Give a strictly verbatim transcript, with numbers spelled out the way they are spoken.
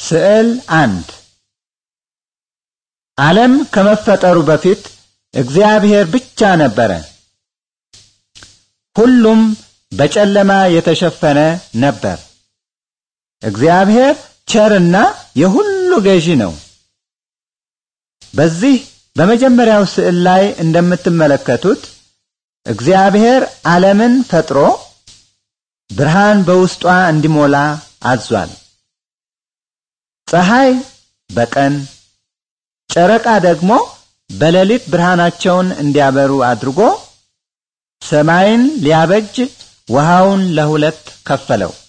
ስዕል አንድ ዓለም ከመፈጠሩ በፊት እግዚአብሔር ብቻ ነበረ። ሁሉም በጨለማ የተሸፈነ ነበር። እግዚአብሔር ቸርና የሁሉ ገዢ ነው። በዚህ በመጀመሪያው ስዕል ላይ እንደምትመለከቱት እግዚአብሔር ዓለምን ፈጥሮ ብርሃን በውስጧ እንዲሞላ አዟል። ፀሐይ በቀን ጨረቃ ደግሞ በሌሊት ብርሃናቸውን እንዲያበሩ አድርጎ ሰማይን ሊያበጅ ውሃውን ለሁለት ከፈለው።